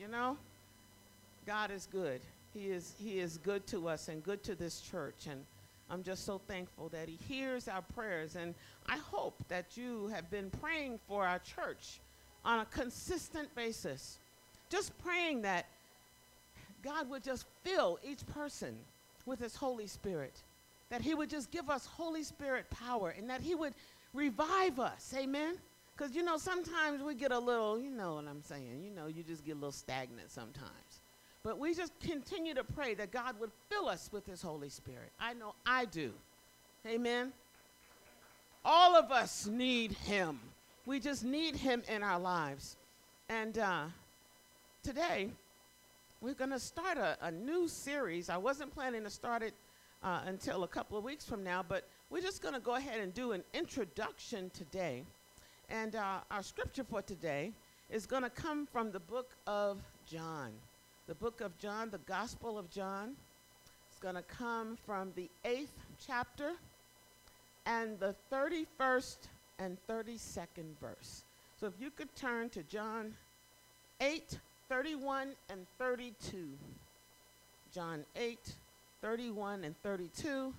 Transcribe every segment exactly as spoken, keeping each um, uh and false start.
You know, God is good. He is, he is good to us and good to this church. And I'm just so thankful that he hears our prayers. And I hope that you have been praying for our church on a consistent basis. Just praying that God would just fill each person with his Holy Spirit. That he would just give us Holy Spirit power and that he would revive us. Amen? Because, you know, sometimes we get a little, you know what I'm saying, you know, you just get a little stagnant sometimes. But we just continue to pray that God would fill us with his Holy Spirit. I know I do. Amen? All of us need him. We just need him in our lives. And uh, today, we're going to start a, a new series. I wasn't planning to start it uh, until a couple of weeks from now, but we're just going to go ahead and do an introduction today. And uh, our scripture for today is going to come from the book of John. The book of John, the Gospel of John. It's going to come from the eighth chapter and the thirty-first and thirty-second verse. So if you could turn to John eight, thirty-one and thirty-two. John eight, thirty-one and thirty-two.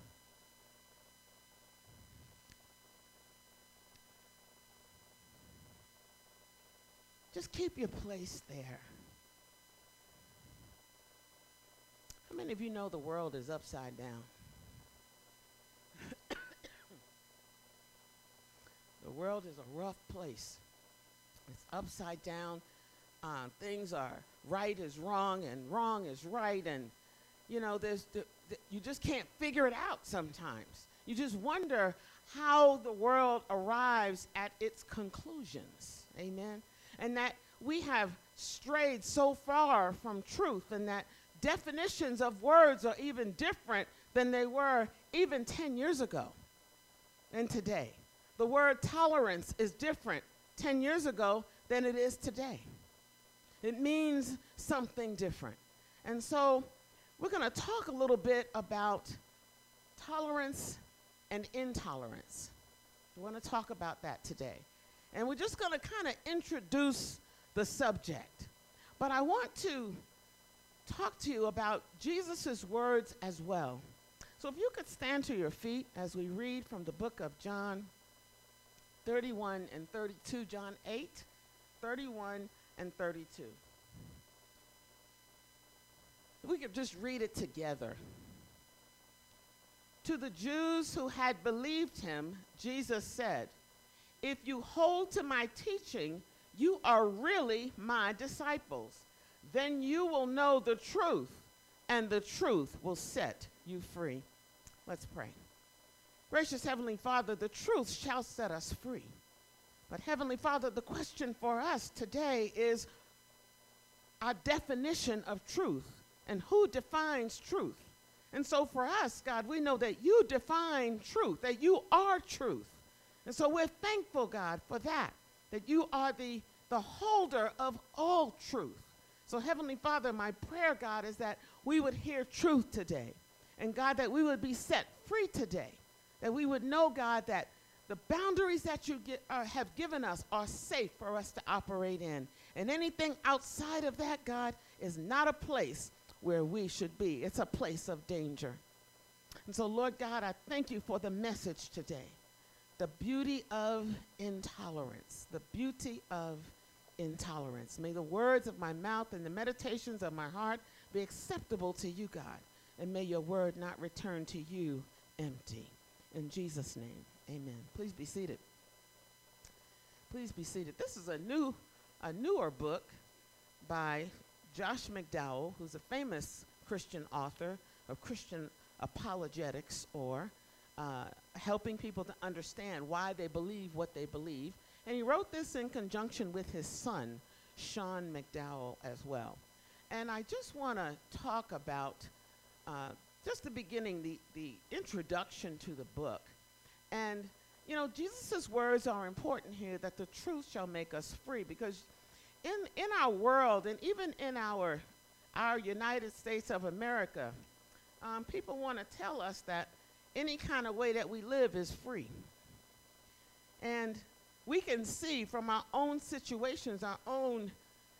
Just keep your place there. How many of you know the world is upside down? The world is a rough place. It's upside down. Uh, things are right is wrong and wrong is right. And, you know, there's the, the, you just can't figure it out sometimes. You just wonder how the world arrives at its conclusions. Amen? And that we have strayed so far from truth and that definitions of words are even different than they were even ten years ago and today. The word tolerance is different ten years ago than it is today. It means something different. And so we're going to talk a little bit about tolerance and intolerance. We want to talk about that today. And we're just going to kind of introduce the subject. But I want to talk to you about Jesus' words as well. So if you could stand to your feet as we read from the book of John thirty-one and thirty-two, John eight, thirty-one and thirty-two. We could just read it together. To the Jews who had believed him, Jesus said, "If you hold to my teaching, you are really my disciples. Then you will know the truth, and the truth will set you free." Let's pray. Gracious Heavenly Father, the truth shall set us free. But Heavenly Father, the question for us today is our definition of truth and who defines truth. And so for us, God, we know that you define truth, that you are truth. And so we're thankful, God, for that, that you are the, the holder of all truth. So Heavenly Father, my prayer, God, is that we would hear truth today. And God, that we would be set free today. That we would know, God, that the boundaries that you get, uh, have given us are safe for us to operate in. And anything outside of that, God, is not a place where we should be. It's a place of danger. And so, Lord God, I thank you for the message today. The beauty of intolerance. The beauty of intolerance. May the words of my mouth and the meditations of my heart be acceptable to you, God. And may your word not return to you empty. In Jesus' name, amen. Please be seated. Please be seated. This is a new, a newer book by Josh McDowell, who's a famous Christian author of Christian apologetics, or uh, helping people to understand why they believe what they believe. And he wrote this in conjunction with his son, Sean McDowell, as well. And I just want to talk about uh, just the beginning, the, the introduction to the book. And, you know, Jesus' words are important here, that the truth shall make us free, because in, in our world, and even in our, our United States of America, um, people want to tell us that any kind of way that we live is free. And we can see from our own situations, our own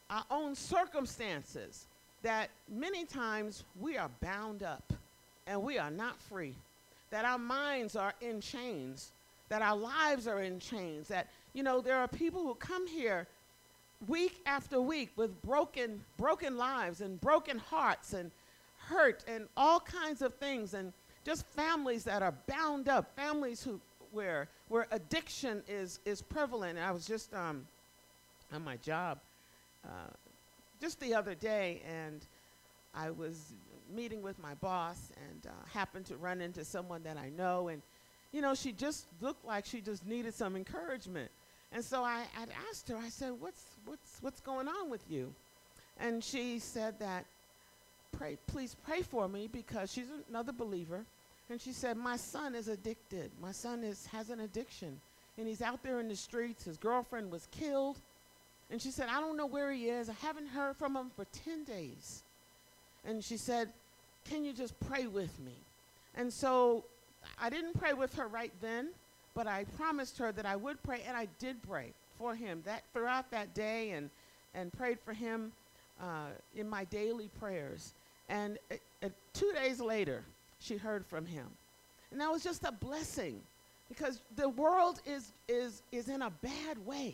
our own circumstances, that many times we are bound up and we are not free, that our minds are in chains, that our lives are in chains, that, you know, there are people who come here week after week with broken, broken lives and broken hearts and hurt and all kinds of things, and just families that are bound up, families who where where addiction is is prevalent. And I was just um, on my job uh, just the other day, and I was meeting with my boss, and uh, happened to run into someone that I know, and you know, she just looked like she just needed some encouragement. And so I I'd asked her, I said, what's what's what's going on with you? And she said that, pray, please pray for me, because she's another believer. And she said, my son is addicted. My son is has an addiction, and he's out there in the streets. His girlfriend was killed. And she said, I don't know where he is. I haven't heard from him for ten days. And she said, can you just pray with me? And so I didn't pray with her right then, but I promised her that I would pray, and I did pray for him that throughout that day, and, and prayed for him uh, in my daily prayers. And uh, uh, two days later, she heard from him. And that was just a blessing, because the world is, is, is in a bad way.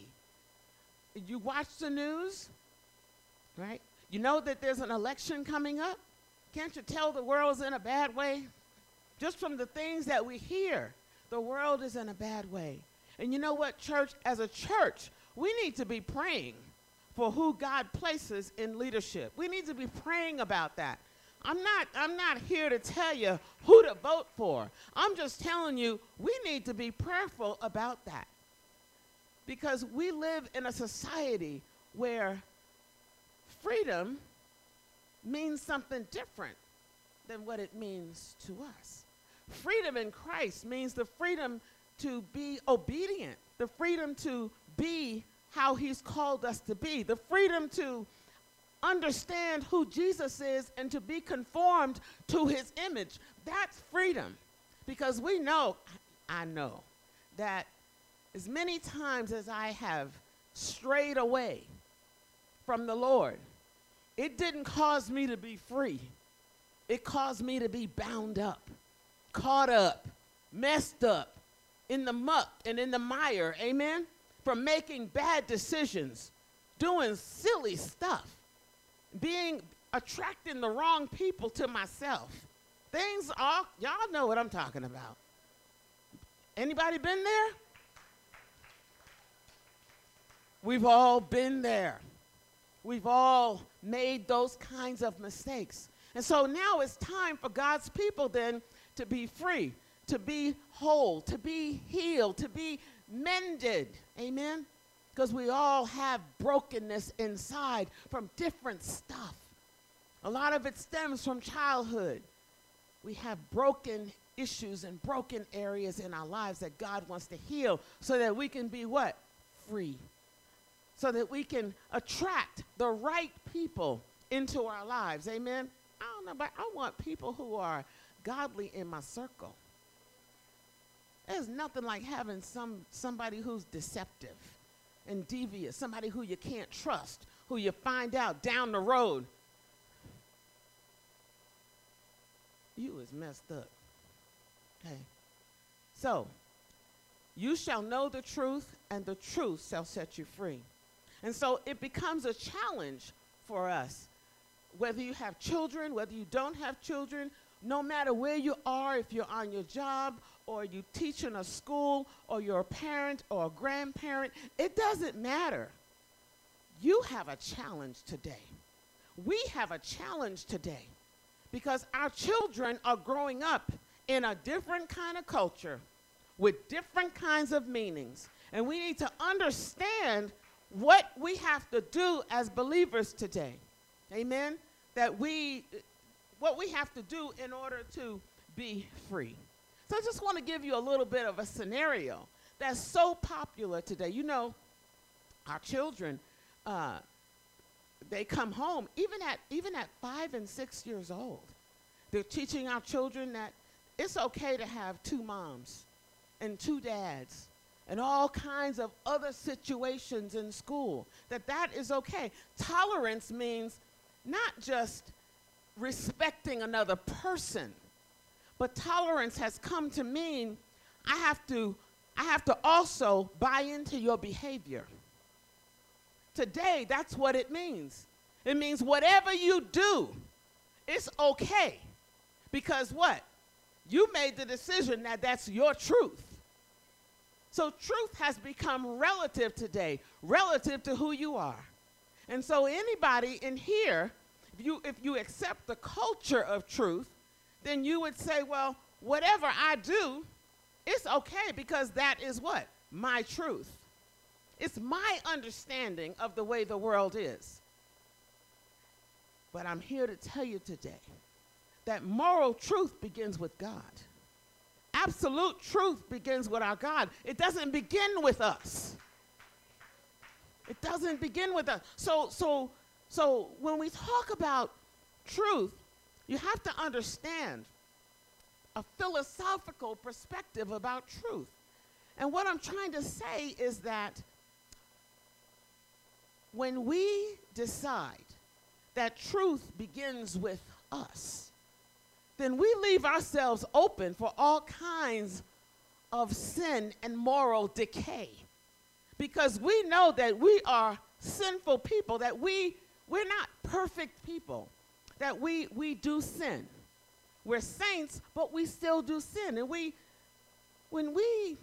You watch the news, right? You know that there's an election coming up. Can't you tell the world's in a bad way? Just from the things that we hear, the world is in a bad way. And you know what, church? As a church, we need to be praying for who God places in leadership. We need to be praying about that. I'm not, I'm not here to tell you who to vote for. I'm just telling you we need to be prayerful about that. Because we live in a society where freedom means something different than what it means to us. Freedom in Christ means the freedom to be obedient, the freedom to be how he's called us to be, the freedom to understand who Jesus is and to be conformed to his image. That's freedom. Because we know, I know, that as many times as I have strayed away from the Lord, it didn't cause me to be free. It caused me to be bound up, caught up, messed up, in the muck and in the mire, amen? From making bad decisions, doing silly stuff, being, attracting the wrong people to myself. Things are, y'all know what I'm talking about. Anybody been there? We've all been there. We've all made those kinds of mistakes. And so now it's time for God's people then to be free, to be whole, to be healed, to be mended. Amen? Because we all have brokenness inside from different stuff. A lot of it stems from childhood. We have broken issues and broken areas in our lives that God wants to heal so that we can be what? Free. So that we can attract the right people into our lives. Amen? I don't know, but I want people who are godly in my circle. There's nothing like having some somebody who's deceptive and devious, somebody who you can't trust, who you find out down the road, you is messed up. Okay. So, you shall know the truth, and the truth shall set you free. And so it becomes a challenge for us, whether you have children, whether you don't have children, no matter where you are, if you're on your job, or you teach in a school, or you're a parent or a grandparent, it doesn't matter. You have a challenge today. We have a challenge today because our children are growing up in a different kind of culture with different kinds of meanings. And we need to understand what we have to do as believers today. Amen? That we, what we have to do in order to be free. So I just want to give you a little bit of a scenario that's so popular today. You know, our children, uh, they come home, even at, even at five and six years old. They're teaching our children that it's okay to have two moms and two dads and all kinds of other situations in school, that that is okay. Tolerance means not just respecting another person, but tolerance has come to mean I have to, I have to also buy into your behavior. Today, that's what it means. It means whatever you do, it's okay. Because what? You made the decision that that's your truth. So truth has become relative today, relative to who you are. And so anybody in here, if you, if you accept the culture of truth, then you would say, well, whatever I do, it's okay because that is what? My truth. It's my understanding of the way the world is. But I'm here to tell you today that moral truth begins with God. Absolute truth begins with our God. It doesn't begin with us. It doesn't begin with us. So, so, so when we talk about truth, you have to understand a philosophical perspective about truth. And what I'm trying to say is that when we decide that truth begins with us, then we leave ourselves open for all kinds of sin and moral decay. Because we know that we are sinful people, that we, we're not perfect people, that we, we do sin. We're saints, but we still do sin. And we, when we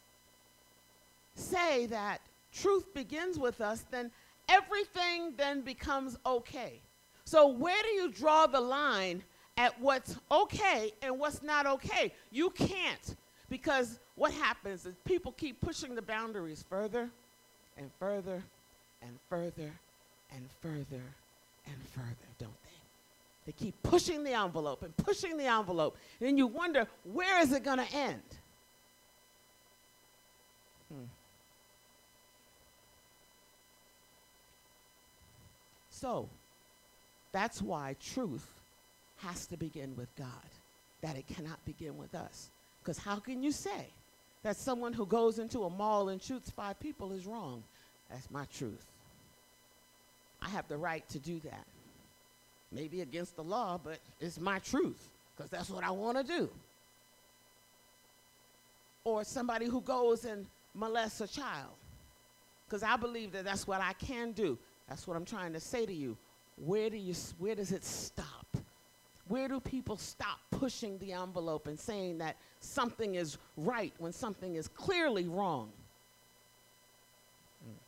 say that truth begins with us, then everything then becomes okay. So where do you draw the line at what's okay and what's not okay? You can't, because what happens is people keep pushing the boundaries further and further and further and further and further, don't they? They keep pushing the envelope and pushing the envelope. And then you wonder, where is it going to end? Hmm. So, that's why truth has to begin with God, that it cannot begin with us. Because how can you say that someone who goes into a mall and shoots five people is wrong? That's my truth. I have the right to do that. Maybe against the law, but it's my truth, because that's what I want to do. Or somebody who goes and molests a child, because I believe that that's what I can do. That's what I'm trying to say to you. Where do you, where does it stop? Where do people stop pushing the envelope and saying that something is right when something is clearly wrong? Mm.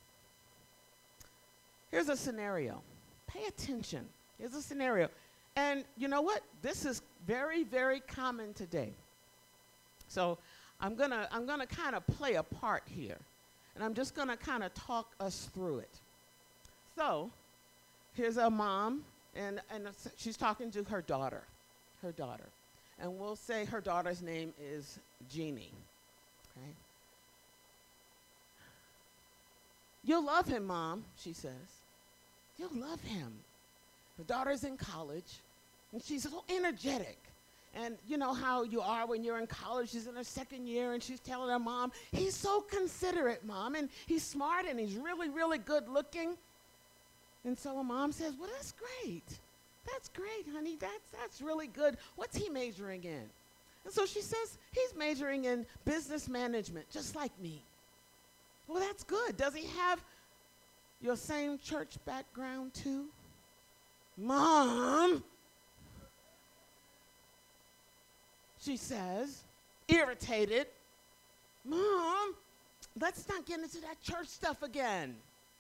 Here's a scenario. Pay attention. Here's a scenario. And you know what? This is very, very common today. So I'm gonna, I'm gonna kind of play a part here. And I'm just gonna kind of talk us through it. So here's a mom, and, and she's talking to her daughter, her daughter. And we'll say her daughter's name is Jeannie, okay? You'll love him, Mom, she says. You'll love him. Her daughter's in college, and she's so energetic. And you know how you are when you're in college. She's in her second year, and she's telling her mom, he's so considerate, Mom, and he's smart, and he's really, really good looking. And so her mom says, well, that's great. That's great, honey. That's, that's really good. What's he majoring in? And so she says, he's majoring in business management, just like me. Well, that's good. Does he have your same church background too? Mom, she says, irritated. Mom, let's not get into that church stuff again.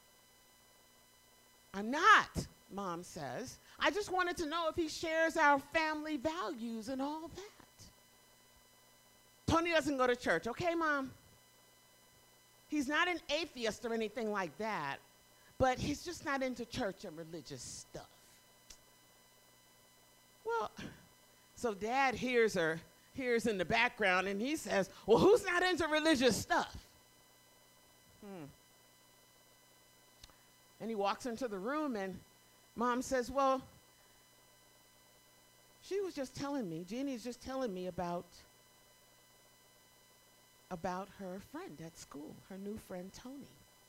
I'm not, Mom says. I just wanted to know if he shares our family values and all that. Tony doesn't go to church, okay, Mom? He's not an atheist or anything like that, but he's just not into church and religious stuff. Well, so Dad hears her, hears in the background, and he says, well, who's not into religious stuff? Hmm. And he walks into the room, and Mom says, well, she was just telling me, Jeannie's just telling me about about her friend at school, her new friend Tony.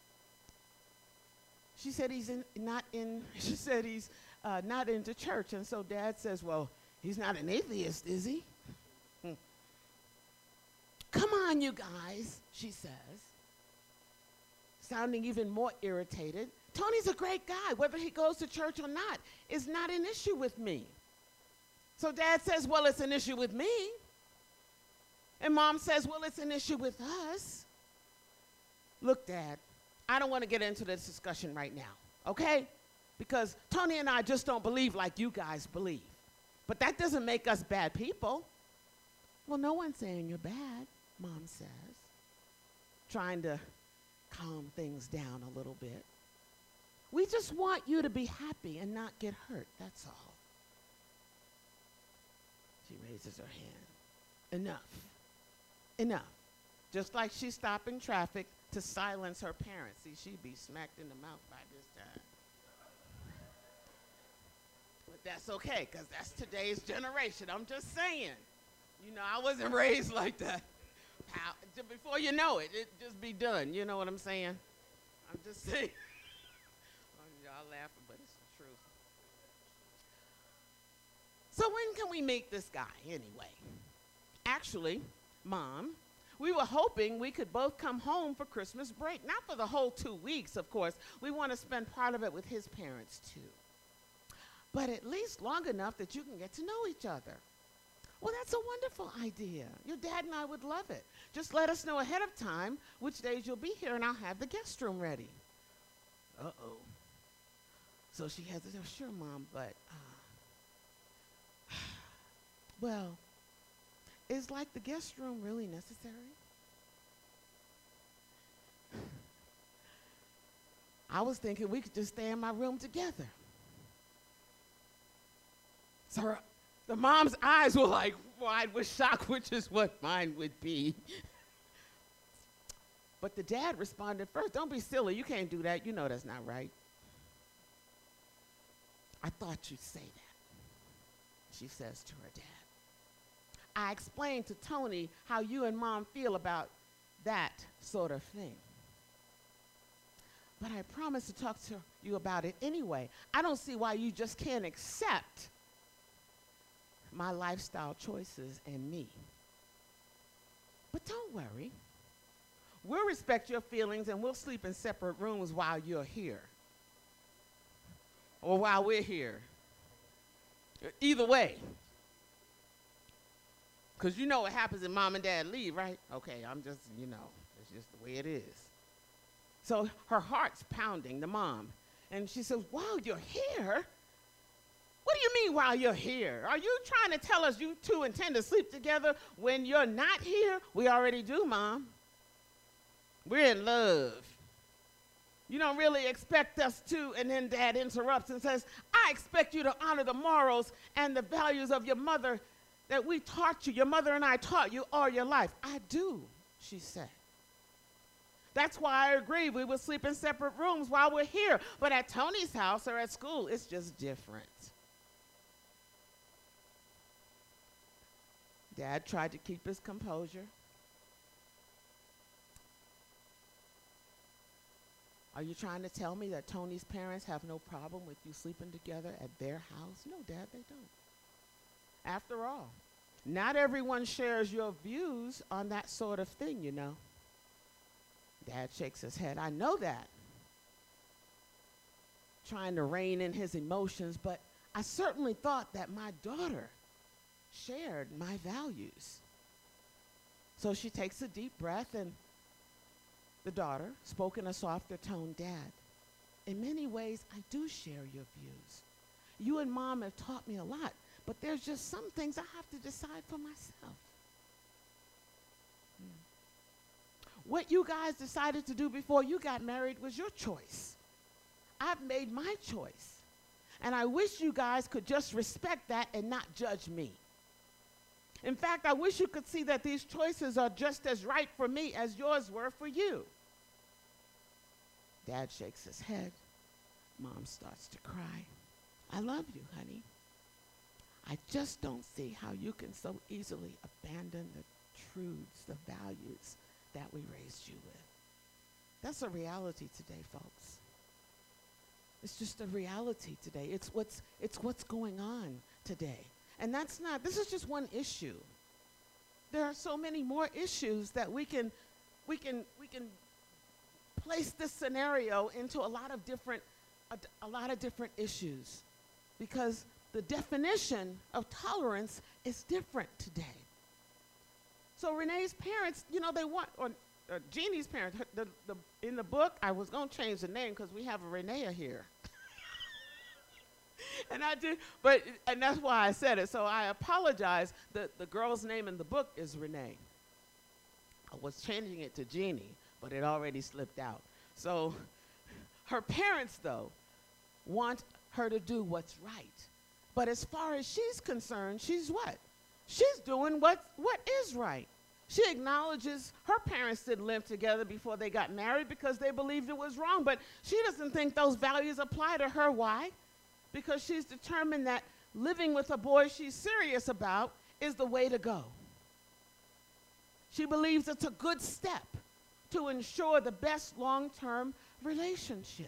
She said he's in, not in, she said he's uh, not into church. And so Dad says, well, he's not an atheist, is he? Hmm. Come on, you guys, she says, sounding even more irritated. Tony's a great guy. Whether he goes to church or not is not an issue with me. So Dad says, well, it's an issue with me. And Mom says, well, it's an issue with us. Look, Dad, I don't want to get into this discussion right now, okay? Because Tony and I just don't believe like you guys believe. But that doesn't make us bad people. Well, no one's saying you're bad, Mom says, trying to calm things down a little bit. We just want you to be happy and not get hurt, that's all. She raises her hand. Enough. Enough. Just like she's stopping traffic to silence her parents. See, she'd be smacked in the mouth by this time. But that's okay, because that's today's generation. I'm just saying. You know, I wasn't raised like that. How, before you know it, it just be done. You know what I'm saying? I'm just saying. Y'all laughing, but it's the truth. So when can we meet this guy anyway? Actually, Mom, we were hoping we could both come home for Christmas break. Not for the whole two weeks, of course. We want to spend part of it with his parents, too. But at least long enough that you can get to know each other. Well, that's a wonderful idea. Your dad and I would love it. Just let us know ahead of time which days you'll be here, and I'll have the guest room ready. Uh-oh. So she has to say, sure, Mom, but, uh, well, is like the guest room really necessary? I was thinking we could just stay in my room together. So her, the mom's eyes were like wide with shock, which is what mine would be. But the dad responded first, don't be silly, you can't do that, you know that's not right. I thought you'd say that, she says to her dad. I explained to Tony how you and Mom feel about that sort of thing. But I promised to talk to you about it anyway. I don't see why you just can't accept my lifestyle choices and me. But don't worry. We'll respect your feelings and we'll sleep in separate rooms while you're here. Or while we're here. Either way. Because you know what happens if Mom and Dad leave, right? Okay, I'm just, you know, it's just the way it is. So her heart's pounding, the mom. And she says, wow, you're here? What do you mean while you're here? Are you trying to tell us you two intend to sleep together when you're not here? We already do, Mom. We're in love. You don't really expect us to, and then Dad interrupts and says, I expect you to honor the morals and the values of your mother that we taught you, your mother and I taught you all your life. I do, she said. That's why I agree we will sleep in separate rooms while we're here. But at Tony's house or at school, it's just different. Dad tried to keep his composure. Are you trying to tell me that Tony's parents have no problem with you sleeping together at their house? No, Dad, they don't. After all, not everyone shares your views on that sort of thing, you know. Dad shakes his head. I know that. Trying to rein in his emotions, but I certainly thought that my daughter shared my values. So she takes a deep breath, and the daughter spoke in a softer tone, Dad, in many ways, I do share your views. You and Mom have taught me a lot, but there's just some things I have to decide for myself. Hmm. What you guys decided to do before you got married was your choice. I've made my choice. And I wish you guys could just respect that and not judge me. In fact, I wish you could see that these choices are just as right for me as yours were for you. Dad shakes his head. Mom starts to cry. I love you, honey. I just don't see how you can so easily abandon the truths, the values that we raised you with. That's a reality today, folks. It's just a reality today. It's what's, it's what's going on today. And that's not, this is just one issue. There are so many more issues that we can, we can, we can place this scenario into a lot of different, a, a lot of different issues, because the definition of tolerance is different today. So Renee's parents, you know, they want, or uh, Jeannie's parents, her, the, the, in the book, I was going to change the name because we have a Renee here. And I did, but, and that's why I said it. So I apologize. The, the girl's name in the book is Renee. I was changing it to Jeannie, but it already slipped out. So her parents, though, want her to do what's right. But as far as she's concerned, she's what? She's doing what, what is right. She acknowledges her parents didn't live together before they got married because they believed it was wrong, but she doesn't think those values apply to her. Why? Because she's determined that living with a boy she's serious about is the way to go. She believes it's a good step to ensure the best long-term relationship.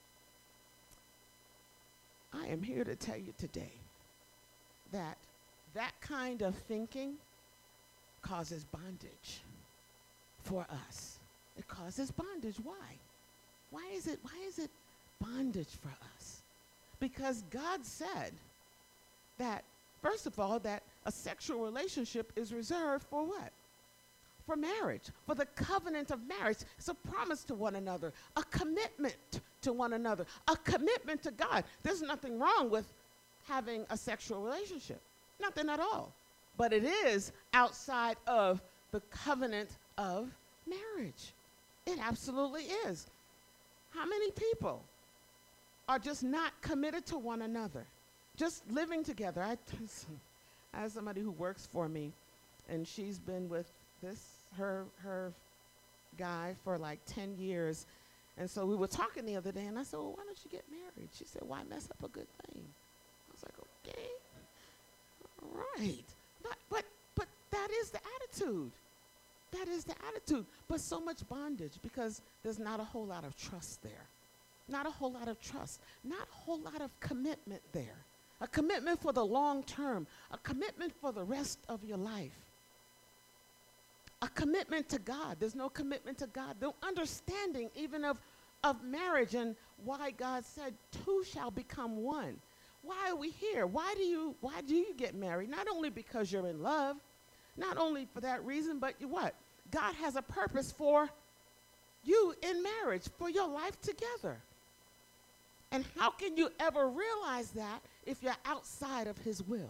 I am here to tell you today that that kind of thinking causes bondage for us. It causes bondage. Why? Why is it, why is it bondage for us? Because God said that, first of all, that a sexual relationship is reserved for what? For marriage, for the covenant of marriage. It's a promise to one another, a commitment to one another, a commitment to God. There's nothing wrong with having a sexual relationship, nothing at all. But it is outside of the covenant of marriage. It absolutely is. How many people are just not committed to one another, just living together? I, I have somebody who works for me, and she's been with this, her, her guy for like ten years. And so we were talking the other day, and I said, well, why don't you get married? She said, why mess up a good thing? I was like, okay, all right. Not, but, but that is the attitude. That is the attitude. But so much bondage because there's not a whole lot of trust there. Not a whole lot of trust. Not a whole lot of commitment there. A commitment for the long term. A commitment for the rest of your life. A commitment to God. There's no commitment to God. No understanding even of, of marriage and why God said two shall become one. Why are we here? Why do you, why do you get married? Not only because you're in love, not only for that reason, but you what? God has a purpose for you in marriage, for your life together. And how can you ever realize that if you're outside of his will?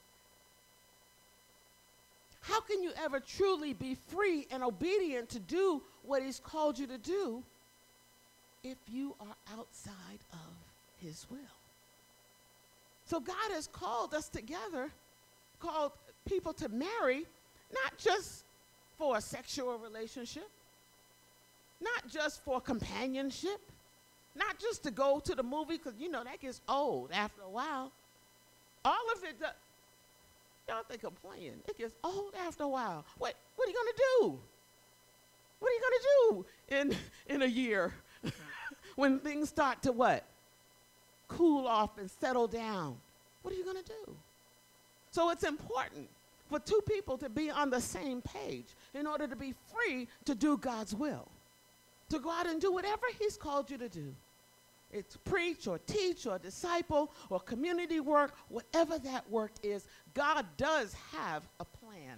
How can you ever truly be free and obedient to do what he's called you to do if you are outside of his will? So God has called us together, called people to marry, not just for a sexual relationship, not just for companionship, not just to go to the movie, because, you know, that gets old after a while. All of it, does, y'all think I'm playing. It gets old after a while. What, what are you going to do? What are you going to do in, in a year when things start to what? Cool off and settle down? What are you going to do? So it's important for two people to be on the same page in order to be free to do God's will, to go out and do whatever he's called you to do. It's preach or teach or disciple or community work, whatever that work is, God does have a plan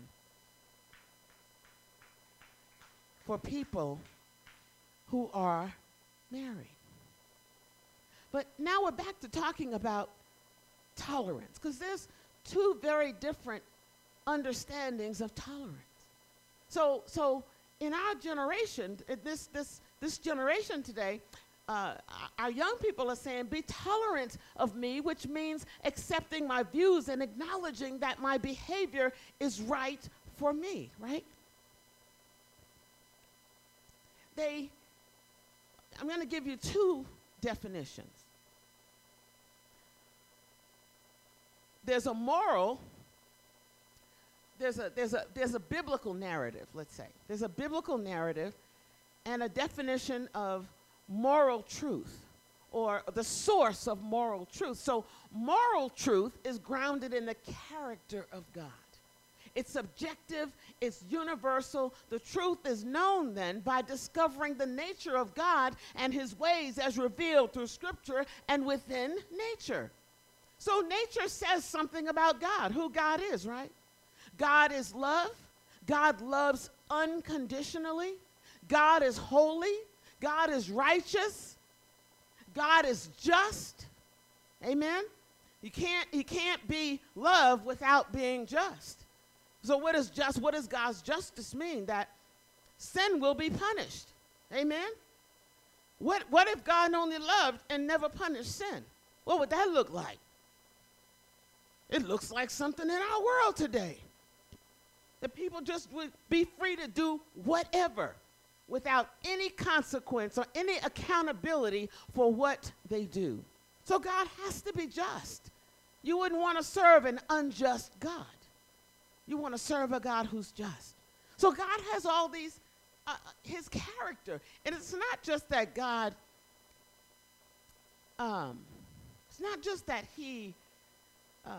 for people who are married. But now we're back to talking about tolerance, because there's two very different understandings of tolerance. So, so in our generation, uh, this, this, this generation today, uh, our young people are saying, be tolerant of me, which means accepting my views and acknowledging that my behavior is right for me, right? They, I'm going to give you two definitions. There's a moral there's a, there's a, there's a biblical narrative, let's say. There's a biblical narrative and a definition of moral truth, or the source of moral truth. So moral truth is grounded in the character of God. It's subjective, it's universal. The truth is known then by discovering the nature of God and his ways as revealed through Scripture and within nature. So nature says something about God, who God is, right? God is love. God loves unconditionally. God is holy. God is righteous. God is just. Amen? You can't, you can't be love without being just. So what is just? What does God's justice mean? That sin will be punished. Amen? What, what if God only loved and never punished sin? What would that look like? It looks like something in our world today. That people just would be free to do whatever without any consequence or any accountability for what they do. So God has to be just. You wouldn't want to serve an unjust God. You want to serve a God who's just. So God has all these, uh, his character. And it's not just that God, um, it's not just that he uh,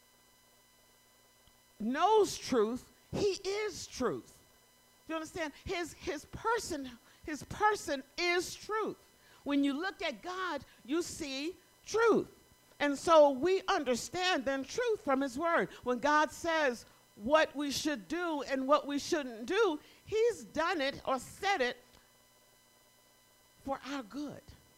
knows truth, he is truth. Do you understand? His, his person, his person is truth. When you look at God, you see truth. And so we understand then truth from his word. When God says what we should do and what we shouldn't do, he's done it or said it for our good.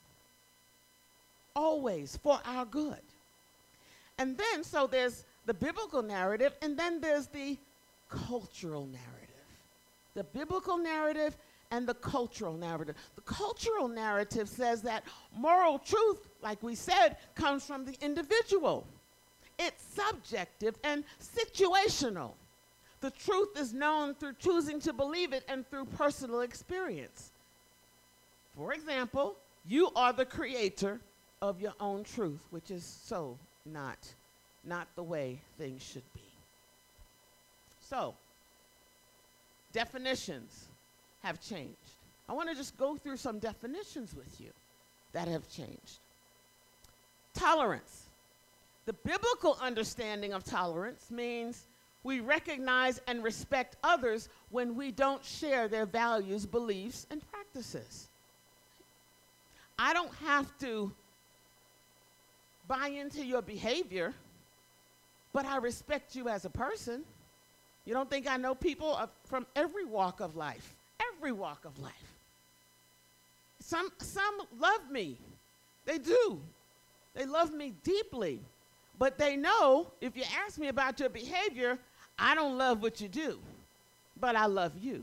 Always for our good. And then, so there's the biblical narrative, and then there's the cultural narrative. The biblical narrative and the cultural narrative. The cultural narrative says that moral truth, like we said, comes from the individual. It's subjective and situational. The truth is known through choosing to believe it and through personal experience. For example, you are the creator of your own truth, which is so not, not the way things should be. So, definitions have changed. I want to just go through some definitions with you that have changed. Tolerance. The biblical understanding of tolerance means we recognize and respect others when we don't share their values, beliefs, and practices. I don't have to buy into your behavior, but I respect you as a person. You don't think I know people of, from every walk of life, every walk of life. Some, some love me. They do. They love me deeply. But they know if you ask me about your behavior, I don't love what you do, but I love you.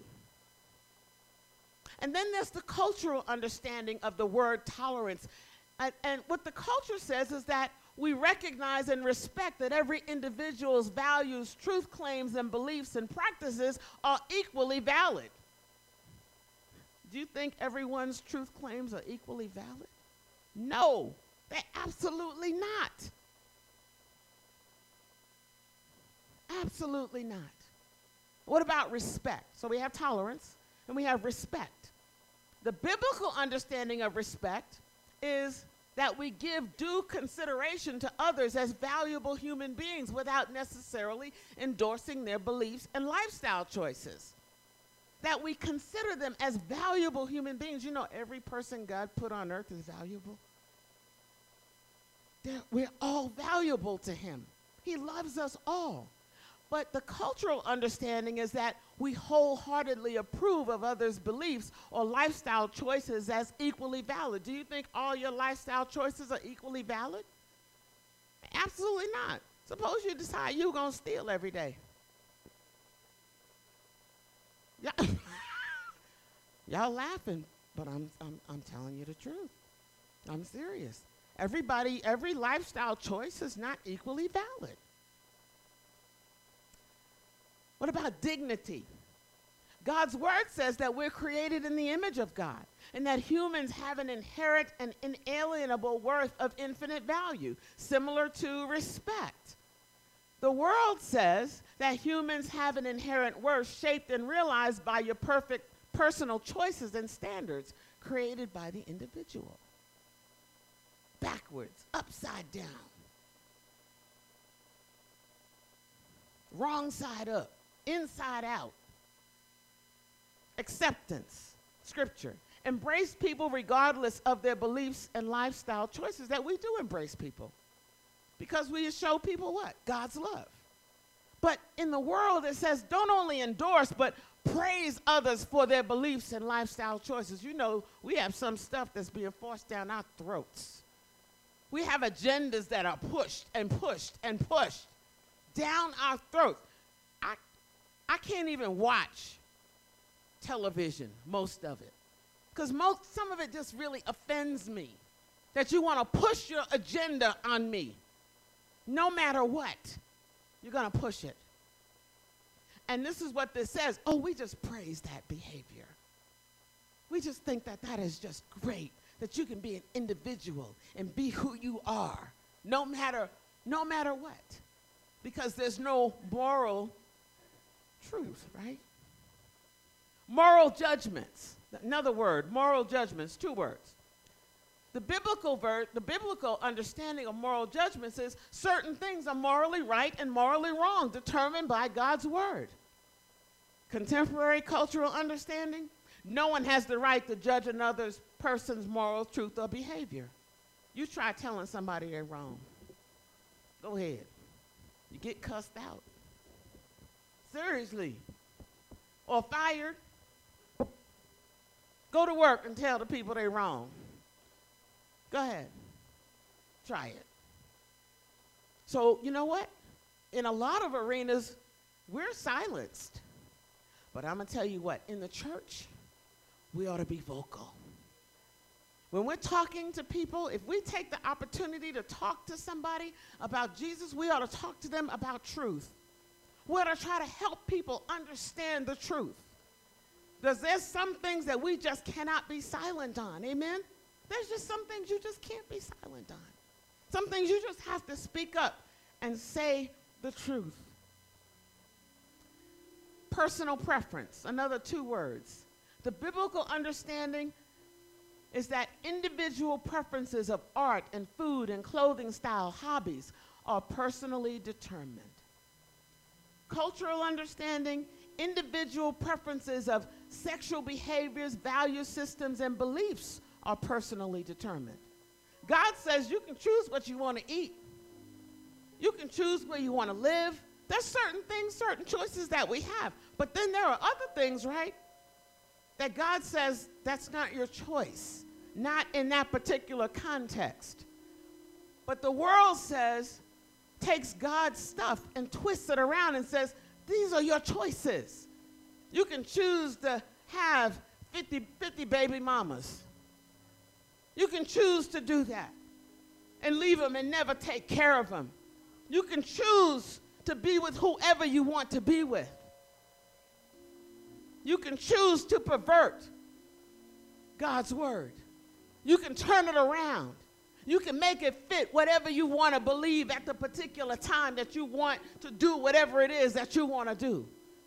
And then there's the cultural understanding of the word tolerance. And, and what the culture says is that we recognize and respect that every individual's values, truth claims, and beliefs and practices are equally valid. Do you think everyone's truth claims are equally valid? No, they're absolutely not. Absolutely not. What about respect? So we have tolerance and we have respect. The biblical understanding of respect is that we give due consideration to others as valuable human beings without necessarily endorsing their beliefs and lifestyle choices. That we consider them as valuable human beings. You know, every person God put on earth is valuable. They're, we're all valuable to him. He loves us all. But the cultural understanding is that we wholeheartedly approve of others' beliefs or lifestyle choices as equally valid. Do you think all your lifestyle choices are equally valid? Absolutely not. Suppose you decide you're going to steal every day. Yeah. Y'all laughing, but I'm, I'm, I'm telling you the truth. I'm serious. Everybody, every lifestyle choice is not equally valid. What about dignity? God's word says that we're created in the image of God and that humans have an inherent and inalienable worth of infinite value, similar to respect. The world says that humans have an inherent worth shaped and realized by your perfect personal choices and standards created by the individual. Backwards, upside down, wrong side up, inside out. Acceptance, scripture. Embrace people regardless of their beliefs and lifestyle choices. That we do embrace people. Because we show people what? God's love. But in the world it says don't only endorse, but praise others for their beliefs and lifestyle choices. You know, we have some stuff that's being forced down our throats. We have agendas that are pushed and pushed and pushed down our throats. I, I can't even watch television, most of it. Because most, some of it just really offends me. That you want to push your agenda on me. No matter what, you're going to push it. And this is what this says. Oh, we just praise that behavior. We just think that that is just great, that you can be an individual and be who you are, no matter, no matter what. Because there's no moral truth, right? Moral judgments. Another word, moral judgments, two words. The biblical ver- the biblical understanding of moral judgments is certain things are morally right and morally wrong, determined by God's word. Contemporary cultural understanding, no one has the right to judge another person's moral truth or behavior. You try telling somebody they're wrong. Go ahead. You get cussed out. Seriously. Or fired. Go to work and tell the people they're wrong. Go ahead. Try it. So, you know what? In a lot of arenas, we're silenced. But I'm going to tell you what, in the church, we ought to be vocal. When we're talking to people, if we take the opportunity to talk to somebody about Jesus, we ought to talk to them about truth. We ought to try to help people understand the truth. Because there's some things that we just cannot be silent on. Amen? There's just some things you just can't be silent on. Some things you just have to speak up and say the truth. Personal preference, another two words. The biblical understanding is that individual preferences of art and food and clothing style, hobbies, are personally determined. Cultural understanding, individual preferences of sexual behaviors, value systems, and beliefs are personally determined. God says you can choose what you want to eat. You can choose where you want to live. There's certain things, certain choices that we have. But then there are other things, right, that God says that's not your choice, not in that particular context. But the world says, takes God's stuff and twists it around and says, these are your choices. You can choose to have fifty, fifty baby mamas. You can choose to do that and leave them and never take care of them. You can choose to be with whoever you want to be with. You can choose to pervert God's word. You can turn it around. You can make it fit whatever you want to believe at the particular time that you want to do whatever it is that you want to do.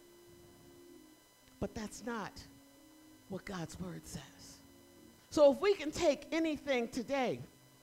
But that's not what God's word says. So if we can take anything today,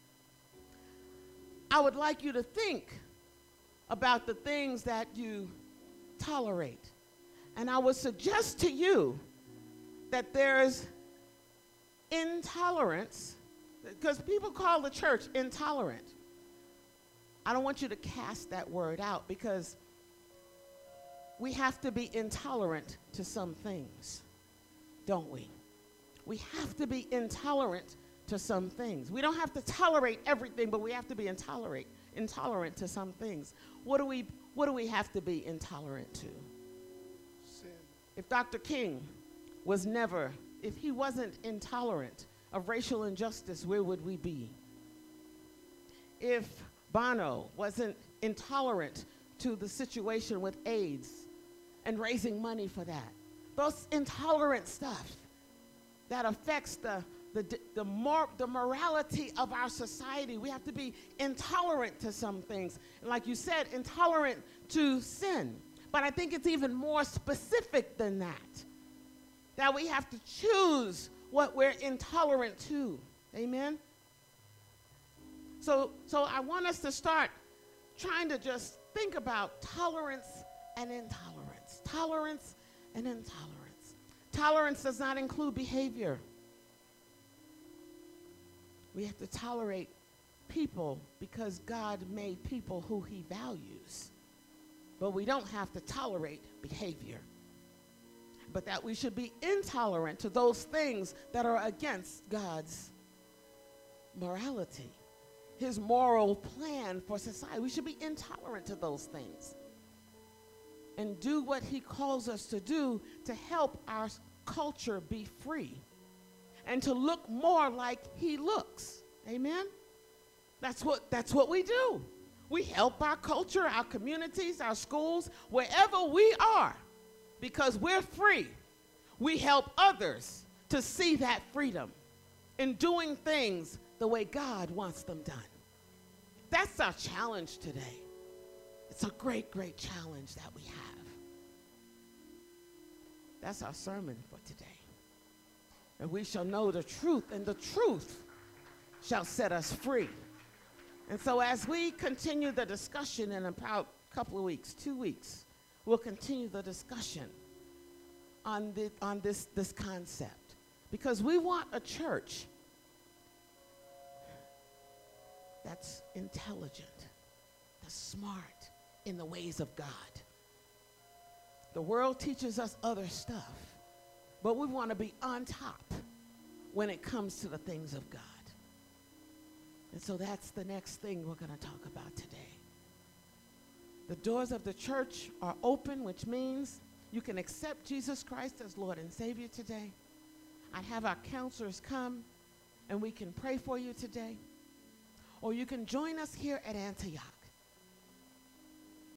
I would like you to think about the things that you tolerate. And I would suggest to you that there's intolerance, because people call the church intolerant. I don't want you to cast that word out, because we have to be intolerant to some things, don't we? We have to be intolerant to some things. We don't have to tolerate everything, but we have to be intolerant, intolerant to some things. What do we, what do we have to be intolerant to? Sin. If Doctor King was never, if he wasn't intolerant of racial injustice, where would we be? If Bono wasn't intolerant to the situation with AIDS and raising money for that, those intolerant stuff that affects the the, the, mor the morality of our society. We have to be intolerant to some things. And like you said, intolerant to sin. But I think it's even more specific than that, that we have to choose what we're intolerant to. Amen? So, so I want us to start trying to just think about tolerance and intolerance. Tolerance and intolerance. Tolerance does not include behavior. We have to tolerate people because God made people who he values. But we don't have to tolerate behavior. But that we should be intolerant to those things that are against God's morality, his moral plan for society. We should be intolerant to those things and do what he calls us to do to help our culture be free and to look more like he looks. Amen? That's what, that's what we do. We help our culture, our communities, our schools, wherever we are, because we're free. We help others to see that freedom in doing things the way God wants them done. That's our challenge today. It's a great, great challenge that we have. That's our sermon for today. And we shall know the truth, and the truth shall set us free. And so as we continue the discussion in about a couple of weeks, two weeks, we'll continue the discussion on, the, on this, this concept. Because we want a church that's intelligent, that's smart in the ways of God. The world teaches us other stuff, but we want to be on top when it comes to the things of God. And so that's the next thing we're going to talk about today. The doors of the church are open, which means you can accept Jesus Christ as Lord and Savior today. I'd have our counselors come and we can pray for you today. Or you can join us here at Antioch.